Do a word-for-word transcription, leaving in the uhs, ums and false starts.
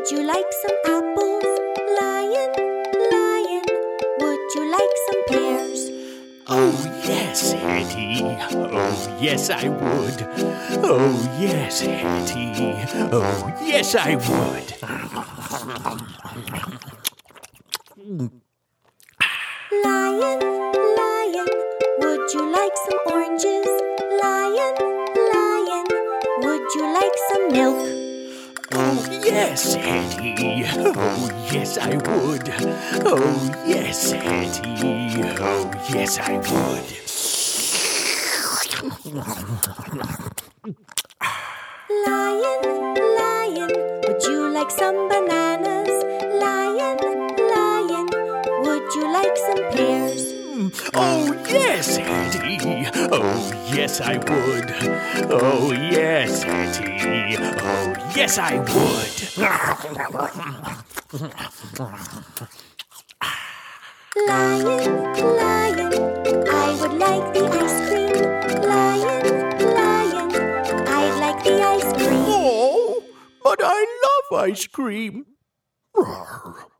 would you like some apples? Lion, lion, would you like some pears? Oh, yes, Hetty. Oh, yes, I would. Oh, yes, Hetty. Oh, yes, I would. Lion, lion, would you like some oranges? Lion, lion, would you like some milk? Oh, yes, Hetty. Oh, yes, I would. Oh, yes, Hetty. Oh, yes, I would. Lion, lion, would you like some bananas? Lion, lion, would you like some pears? Oh, yes, Hetty. Oh, yes, I would. Oh, yes, Hetty. Oh, yes, I would. Lion, lion, I would like the ice cream. Lion, lion, I'd like the ice cream. Oh, but I love ice cream. Rawr.